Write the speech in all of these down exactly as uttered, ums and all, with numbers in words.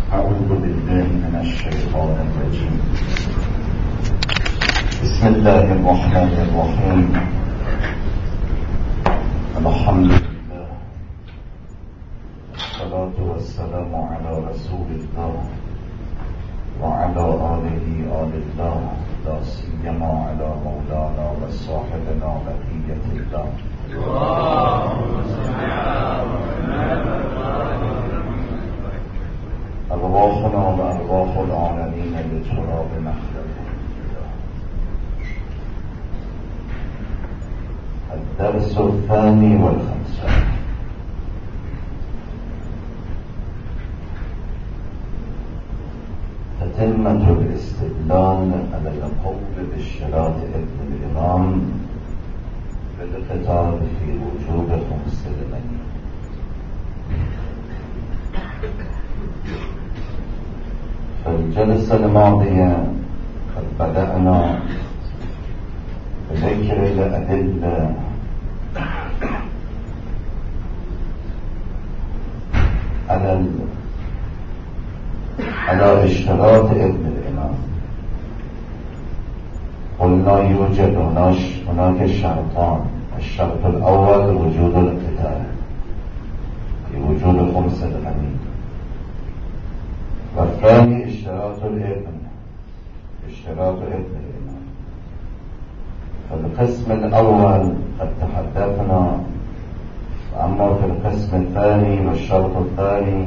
أعوذ بالله من الشيطان الرجيم. بسم الله الرحمن الرحيم. الحمد لله والصلاة والسلام على رسول الله وعلى آله آل الله، لا سيما على مولانا وصاحبنا بقية الله. أرواحنا وأرواح العالمين لتراب مخلده. الدرس الثاني والخمسون. تتمة الاستدلال على القول باشتراط ابن الإمام بالقتال في وجوب خمس المني. في الجلسة الماضية قد بدأنا بذكر الأدلة على على اشتراط ابن الإمام. قلنا يوجد هناك شرطان: الشرط الأول وجود القتال في وجود خمس الغنيمة، والثاني اشتراط الابن اشتراط ابن الإمام. فالقسم الأول قد تحدثنا، أما في القسم الثاني والشرط الثاني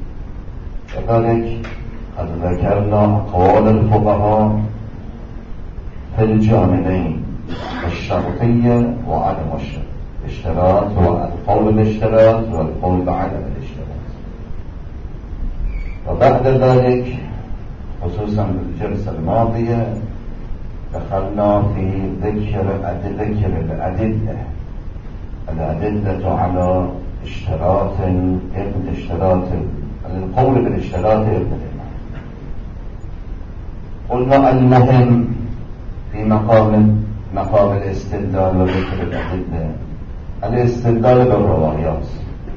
كذلك قد ذكرنا أقوال الفقهاء في الجانبين: الشرطية وعدم الشرط، الاشتراط والقول بالاشتراط والقول بعدم الاشتراط. وبعد ذلك خصوصا في الجلسة الماضية دخلنا في ذكر ذكر الأدلة الأدلة على اشتراط ابن اشتراط القول بالاشتراط ابن الإمام. قلنا المهم في مقام مقام الاستدلال وذكر الأدلة الاستدلال بالروايات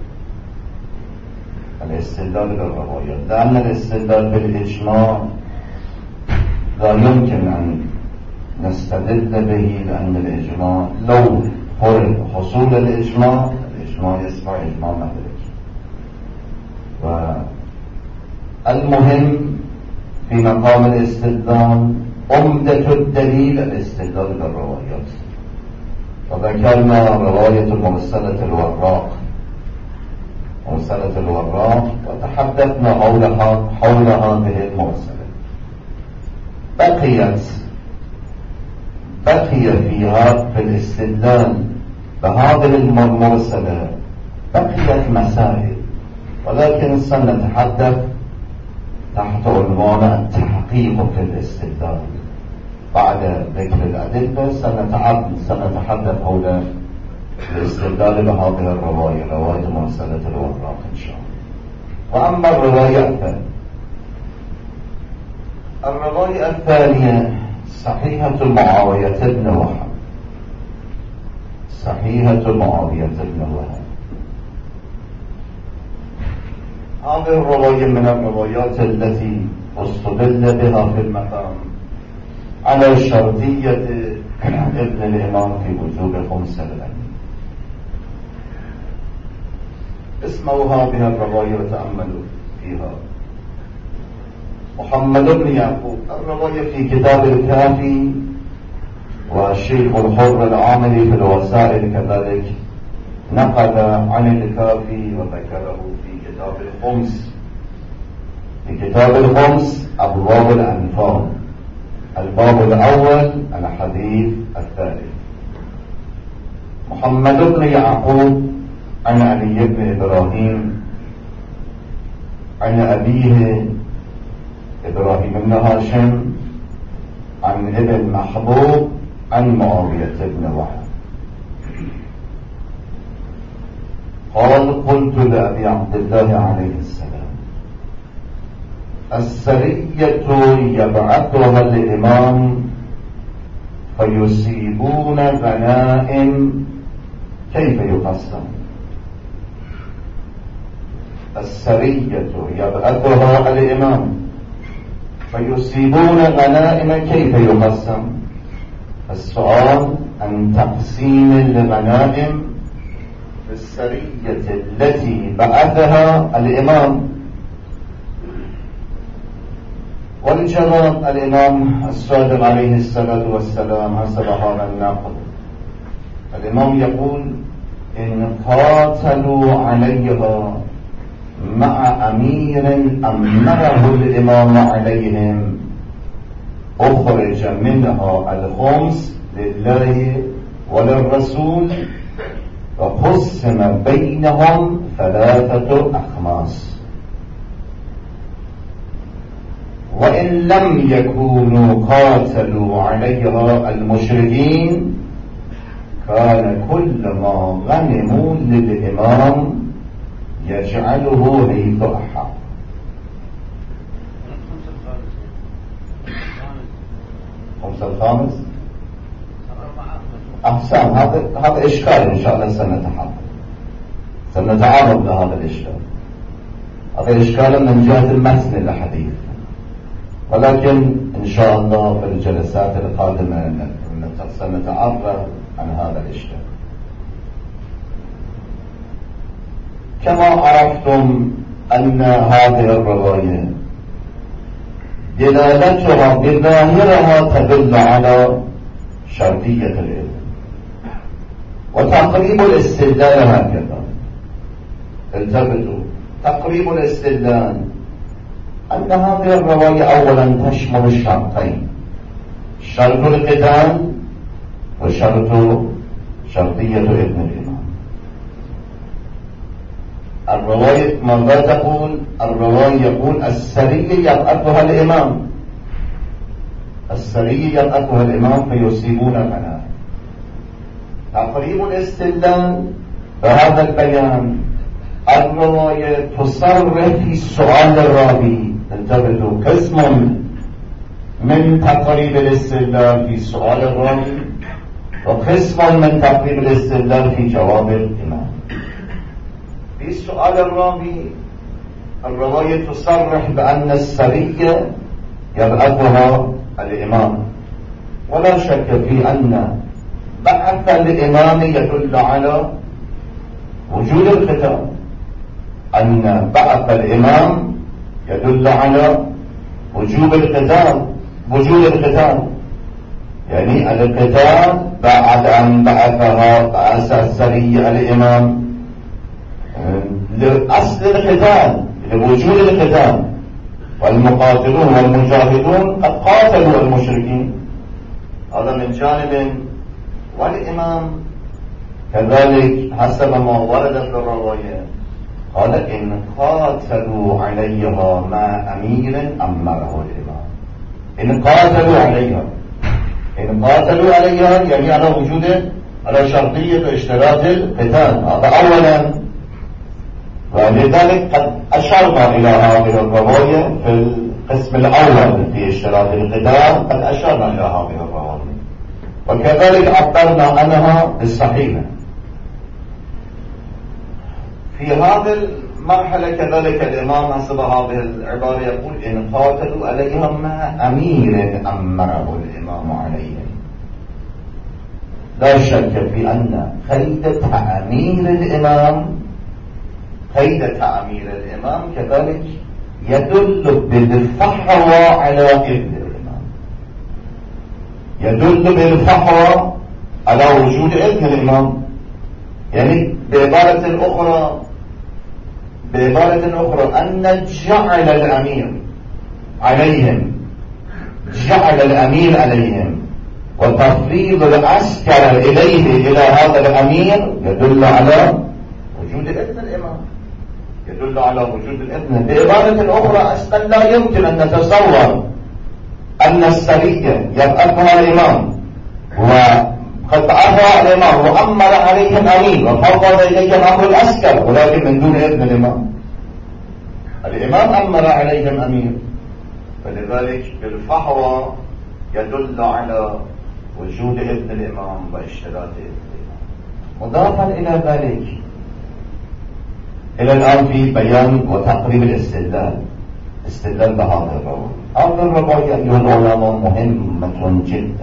الاستدلال بالروايات لأن الاستدلال بالإجماع لا يمكن أن نستدل به، لأن الإجماع لو فرض حصول الإجماع الإجماع يسمع إجماع مدرج. والمهم في مقام الاستدلال عمدة الدليل الاستدلال بالروايات. وذكرنا رواية مرسلة الوراق مرسلة الوراق وتحدثنا حولها حول هذه المرسلة. بقيت بقي فيها في الاستدلال بهذه المرسلة بقيت مسائل، ولكن سنتحدث تحت عنوان التحقيق في الاستدلال. بعد ذكر الأدلة سنتحدث حول الاستدلال بهذه الرواية، رواية مرسلة الوراق إن شاء الله. وأما الرواية الثانية الرواية الثانية صحيحة معاوية بن وهب صحيحة معاوية بن وهب هذه الرواية من الروايات التي استدل بها في المقام على شرطية ابن الإمام في وجوب خمس الغنيمة. اسمعوا هذه الرواية وتأملوا فيها. محمد بن يعقوب، الرواية في كتاب الكافي، والشيخ الحر العاملي في الوسائل كذلك نقل عن الكافي وذكره في كتاب الخمس. في كتاب الخمس أبواب الأنفال، الباب الأول الحديث الثالث. محمد بن يعقوب عن علي بن إبراهيم عن أبيه إبراهيم بن هاشم عن ابن محبوب عن معاوية بن وهب قال: قلت لأبي عبد الله عليه السلام: السرية يبعثها الإمام فيصيبون غنائم كيف يقسم؟ السرية يبعثها الإمام فيصيبون غنائم كيف يقسم؟ السؤال عن تقسيم الغنائم في السرية التي بعثها الإمام. والجواب الإمام الصادق عليه الصلاة والسلام حسب هذا النقل. الإمام يقول إن قاتلوا عليها مع أمير أمره الإمام عليهم أخرج منها الخمس لله وللرسول وقسم بينهم ثلاثة أخماس. وإن لم يكونوا قاتلوا عليها المشركين كان كل ما غنموا للإمام يجعله حيث أحب. الخمس الخامس أحسن. هذا هذا إشكال إن شاء الله سنتحدث سنتعرض لهذا الإشكال. هذا إشكال من جهة المتن الحديث، ولكن إن شاء الله في الجلسات القادمة سنتعرض عن هذا الإشكال. كما عرفتم أن هذه الرواية دلالتها بظاهرها تدل على شرطية العلم، وتقريب الاستدلال هكذا. التفتوا تقريب الاستدلال أن هذه الرواية أولا تشمل الشرطين، شرط القتال وشرط شرطية ابن الإمام. الرواية ماذا تقول؟ الرواية يقول السرية يبعثها الإمام، السرية يبعثها الإمام فيصيبون الغنائم. تقريب الاستدلال بهذا البيان الرواية تصرح في سؤال الراوي. انتبهوا، قسم من تقريب الاستدلال في سؤال الراوي وقسم من تقريب الاستدلال في جواب الإمام. في سؤال الراوي الرواية تصرح بأن السرية يبعثها الإمام، ولا شك في أن بعث الإمام يدل على وجود القتال، أن بعث الإمام يدل على وجوب القتال وجود القتال، يعني القتال بعد أن بعثها بعث السرية الإمام لأصل القتال لوجود القتال، والمقاتلون والمجاهدون قد قاتلوا المشركين. هذا من جانب. والإمام كذلك حسب ما ورد في الرواية قال إن قاتلوا عليها مع أمير أمره الإمام. إن قاتلوا عليها إن قاتلوا عليها يعني على وجود على شرطية اشتراط القتال. هذا أولا. ولذلك قد أشرنا إلى هذه الرواية في القسم الأول في اشتراط القتال، قد أشرنا إلى هذه الرواية وكذلك عبرنا عنها بالصحيحة. في هذه المرحلة كذلك الإمام حسب هذه العبارة يقول إن قاتلوا عليهم مع أمير أمره الإمام عليهم. لا شك في أن قيد تعمير الإمام قيد تعمير الإمام كذلك يدل بالفحوى على ابن الإمام، يدل بالفحوى على وجود ابن الإمام. يعني بعبارة أخرى بعبارة أخرى أن جعل الأمير عليهم جعل الأمير عليهم وتفريض العسكر إليه إلى هذا الأمير يدل على وجود ابن الإمام، يدل على وجود الابن. بعبارة أخرى أصلا لا يمكن أن نتصور أن السرية يبعثها الإمام وقد بعثها الإمام وأمر عليهم أمير وفوض إليهم أمر العسكر ولكن من دون ابن الإمام. الإمام أمر عليهم أمير، فلذلك بالفحوى يدل على وجود ابن الإمام واشتراط ابن الإمام. مضافا إلى ذلك إلى الآن في بيان وتقريب الاستدلال، استدلال بهذه الرواية. هذه الرواية أيها العلماء مهمة جدا،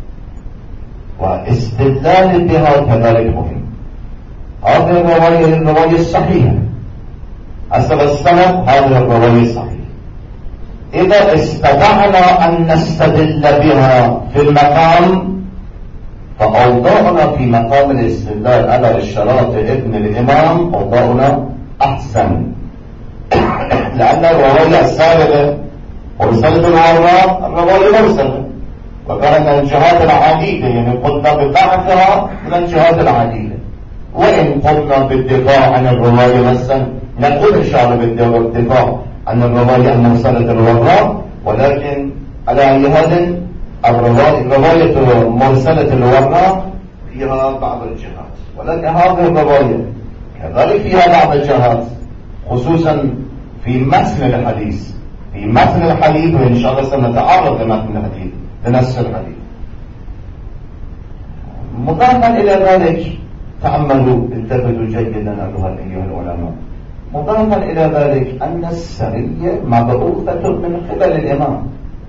واستدلال بها كذلك مهم. هذه الرواية هي الرواية الصحيحة، حسب السند هذه الرواية الصحيحة. إذا استطعنا أن نستدل بها في المقام، فأوضاعنا في مقام الاستدلال على اشتراط ابن الإمام أوضاعنا أحسن، لأن الرواية السابقة مرسلة الوراء الرواية مرسلة، وكان من الجهات العديدة، يعني قلنا بضعفها من الجهات العديدة. وإن قلنا بالدفاع عن الرواية مثلا نقول إن شاء الله بالدفاع عن الرواية المرسلة الوراء، ولكن على أي حال الرواية مرسلة الوراء فيها بعض الجهات، ولكن هذه الرواية كذلك فيها بعض الجهات، خصوصا في متن الحديث. في متن الحديث وإن شاء الله سنتعرض لمتن الحديث لنفس الحديث. مضافا إلى ذلك، تأملوا التفتوا جيدا أيها العلماء، مضافا إلى ذلك أن السرية مبعوثة من قبل الإمام.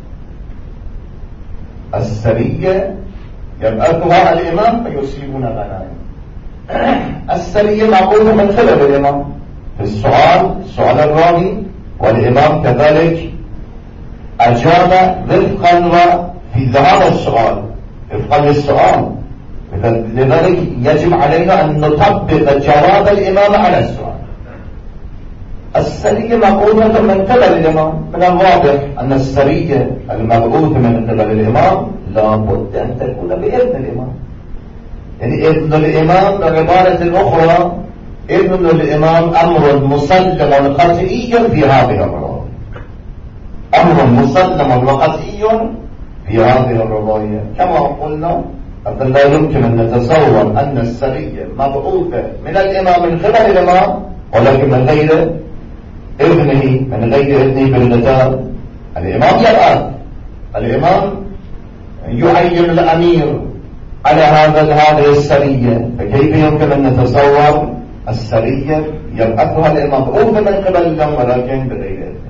السرية يبعثها الإمام فيصيبون غنائم. السرية مبعوثة من قبل الإمام في السؤال، سؤال الراوي، والإمام كذلك أجاب وفقا في ذهاب السؤال، وفقا للسؤال. لذلك يجب علينا أن نطبق جواب الإمام على السؤال. السرية مبعوثة من قبل الإمام، من الواضح أن السرية المبعوثة من قبل الإمام لا بد أن تكون بإذن الإمام. يعني إذن الإمام بعبارة أخرى، إذن الإمام أمر مسلم قطعي في هذه الرواية، أمر مسلم وقطعي في هذه الرواية. كما قلنا لا يمكن أن نتصور أن السرية مبعوثة من الإمام من قبل الإمام، ولكن من غير إذنه، من غير إذنه بالقتال. الإمام يبعث، الإمام يعين الأمير على هذا هذه السرية، فكيف يمكن أن نتصور السرية يبعثها الإمام مبعوثة من قبل الإمام ولكن بغير إذنه؟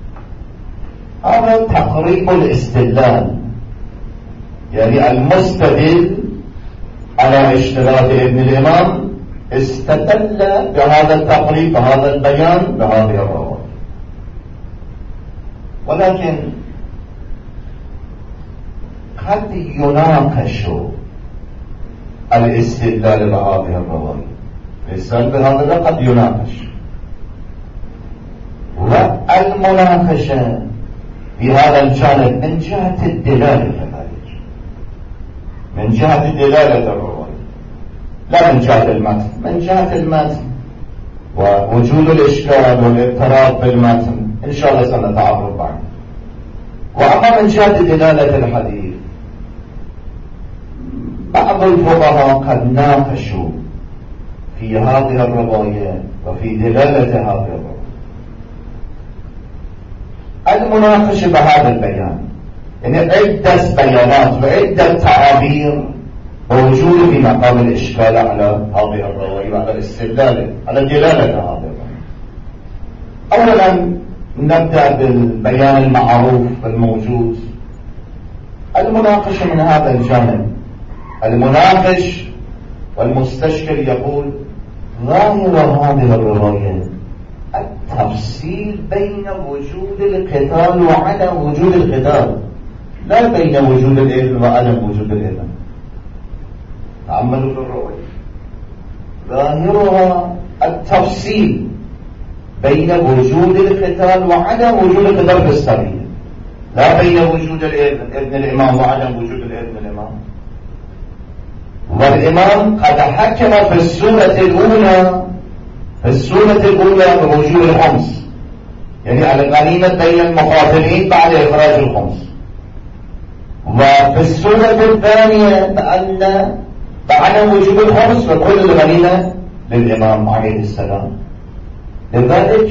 هذا تقريب الاستدلال، يعني المستدل على اشتراط ابن الإمام استدل بهذا التقريب، بهذا البيان، بهذه الرواية. ولكن قد يناقش الاستدلال بهذه الرواية، الاستدلال بهذا قد يناقش، والمناقشة في هذا الجانب من جهة الدلالة كذلك، من جهة دلالة الرواية، لا من جهة المتن. من جهة المتن ووجود الإشكال والاضطراب بالمتن إن شاء الله سنتعرض بعد. وأما من جهة دلالة الحديث، بعض الفقهاء قد ناقشوا في هذه الرواية وفي دلالة هذه الرواية. المناقشة بهذا البيان، يعني عدة بيانات وعدة تعابير موجودة في مقام الإشكال على هذه الرواية وعلى الاستدلال على دلالة هذه الرواية. أولا نبدأ بالبيان المعروف الموجود. المناقشة من هذا الجانب، المناقش والمستشكل يقول ظاهر هذه الرواية التفصيل بين وجود القتال وعدم وجود القتال، لا بين وجود الإذن وعدم وجود الإذن. تعملوا في الرواية، ظاهرها التفصيل بين وجود القتال وعدم وجود القتال في السرية، لا بين وجود الإذن إذن الإمام وعدم وجود الإذن الإمام. والإمام قد حكم في السورة الأولى في السورة الأولى بوجود الخمس، يعني على الغنيمة بين المقاتلين بعد إخراج الخمس. وفي السورة الثانية بأن بعد وجود الخمس وكل الغنيمة للإمام عليه السلام. لذلك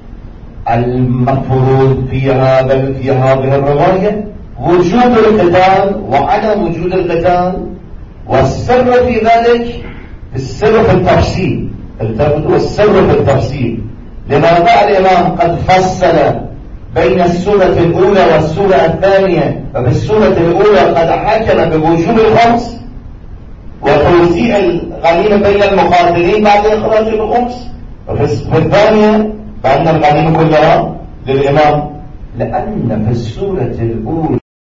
المفروض في هذا في هذه الرواية وجود القتال وعدم وجود القتال، والسر في ذلك السر في التفصيل، التفت والسر في التفصيل. لماذا الإمام قد فصل بين السورة الأولى والسورة الثانية؟ ففي السورة الأولى قد حكم بوجوب الخمس وتوزيع الغنيمة بين المقاتلين بعد إخراج الخمس، وفي الثانية بأن الغنيمة كلها للإمام، لأن في السورة الأولى